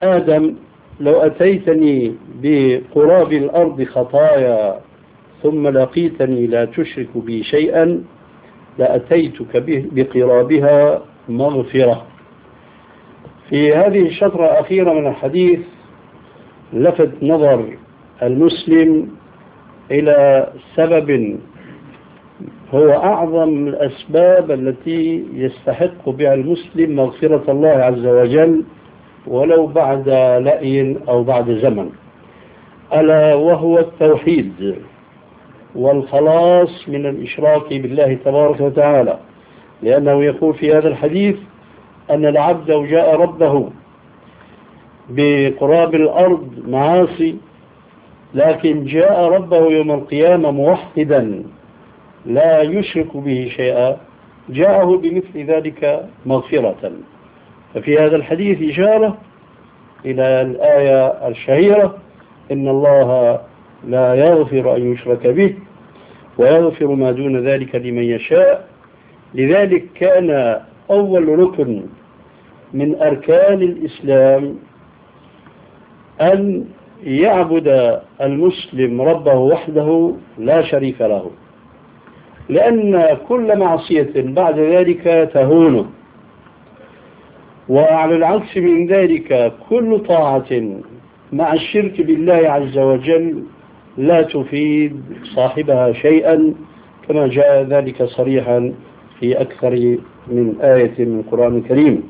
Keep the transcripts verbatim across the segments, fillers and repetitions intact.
آدم لو أتيتني بقراب الأرض خطايا ثم لقيتني لا تشرك بي شيئا لأتيتك بقرابها مغفرة. في هذه الشطرة الأخيرة من الحديث لفت نظر المسلم إلى سبب هو أعظم الأسباب التي يستحق بها المسلم مغفرة الله عز وجل ولو بعد لأي أو بعد زمن، ألا وهو التوحيد والخلاص من الإشراك بالله تبارك وتعالى. لأنه يقول في هذا الحديث أن العبد لو جاء ربه بقراب الأرض معاصي لكن جاء ربه يوم القيامة موحدا لا يشرك به شيئا جاءه بمثل ذلك مغفرة. ففي هذا الحديث إشارة إلى الآية الشهيرة إن الله لا يغفر أن يشرك به ويغفر ما دون ذلك لمن يشاء. لذلك كان أول ركن من أركان الإسلام أن يعبد المسلم ربه وحده لا شريك له، لأن كل معصية بعد ذلك تهونه، وعلى العكس من ذلك كل طاعة مع الشرك بالله عز وجل لا تفيد صاحبها شيئا، كما جاء ذلك صريحا في أكثر من آية من القرآن الكريم.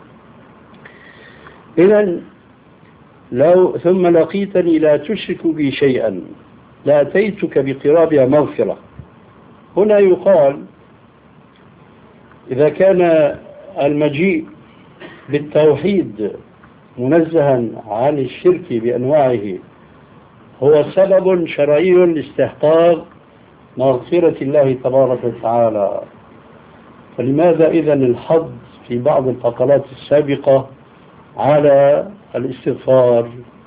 إذن لو ثم لقيتني لا تشرك بي شيئا لأتيتك بقرابها مغفرة. هنا يقال إذا كان المجيء بالتوحيد منزها عن الشرك بأنواعه هو سبب شرعي لاستحقاق مغفرة الله تبارك وتعالى، فلماذا إذن الحظ في بعض الفقرات السابقة على الاستغفار؟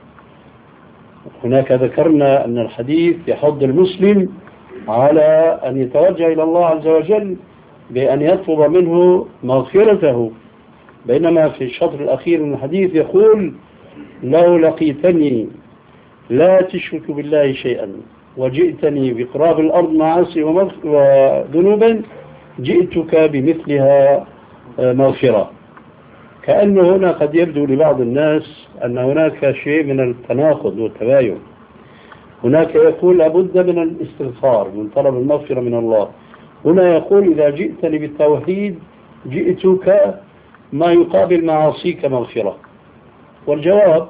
هناك ذكرنا أن الحديث يحض المسلم على أن يتوجه إلى الله عز وجل بأن يطلب منه مغفرته، بينما في الشطر الأخير من الحديث يقول لو لقيتني لا تشرك بالله شيئا وجئتني بقراب الأرض معاصي وذنوبا جئتك بمثلها مغفرة. كأنه هنا قد يبدو لبعض الناس أن هناك شيء من التناقض والتباين. هناك يقول لابد من الاستغفار من طلب المغفرة من الله، هنا يقول إذا جئتني بالتوحيد جئتك ما يقابل معاصيك مغفرة. والجواب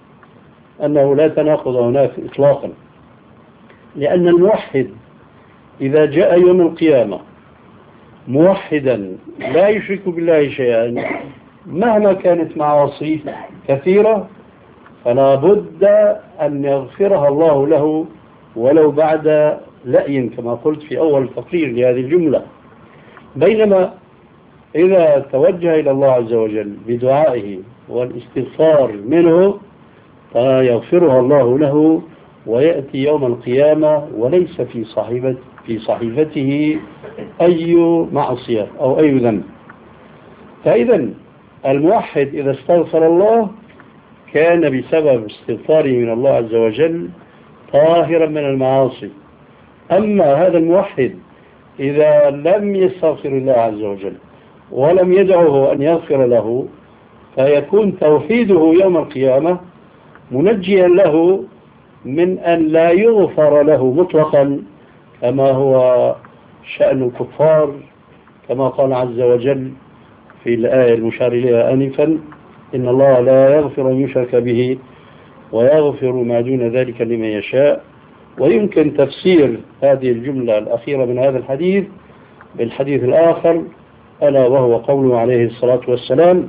أنه لا تناقض هناك إطلاقا، لأن الموحد إذا جاء يوم القيامة موحدا لا يشرك بالله شيئا مهما كانت معاصيه كثيرة فلا بد أن يغفرها الله له ولو بعد لأي، كما قلت في أول تقرير لهذه الجملة. بينما إذا توجه إلى الله عز وجل بدعائه والاستغفار منه فيغفرها الله له ويأتي يوم القيامة وليس في صحيفة في صحيفته أي معصية أو أي ذنب. فإذا الموحد إذا استغفر الله كان بسبب استغفاره من الله عز وجل طاهرا من المعاصي. أما هذا الموحد إذا لم يستغفر الله عز وجل ولم يدعه أن يغفر له فيكون توحيده يوم القيامة منجيا له من أن لا يغفر له مطلقا كما هو شأن الكفار، كما قال عز وجل في الآية المشار إليها آنفا إن الله لا يغفر أن يشرك به ويغفر ما دون ذلك لمن يشاء. ويمكن تفسير هذه الجملة الأخيرة من هذا الحديث بالحديث الآخر ألا وهو قوله عليه الصلاة والسلام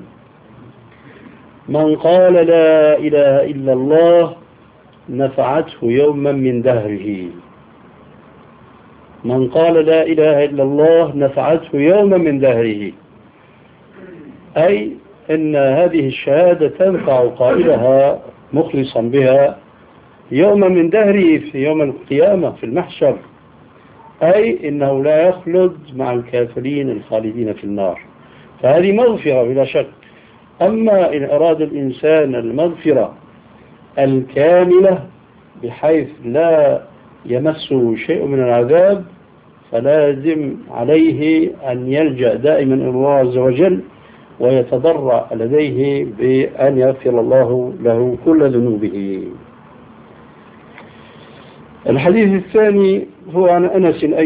من قال لا إله إلا الله نفعته يوما من دهره. من قال لا إله إلا الله نفعته يوما من دهره، أي أن هذه الشهادة تنفع قائلها مخلصا بها يوما من دهره في يوم القيامة في المحشر، أي إنه لا يخلد مع الكافرين الخالدين في النار. فهذه مغفرة بلا شك. أما إن أراد الإنسان المغفرة الكاملة بحيث لا يمسه شيء من العذاب، فلازم عليه أن يلجأ دائما إلى الله عز وجل ويتضرع لديه بأن يغفر الله له كل ذنوبه. الحديث الثاني هو عن أنس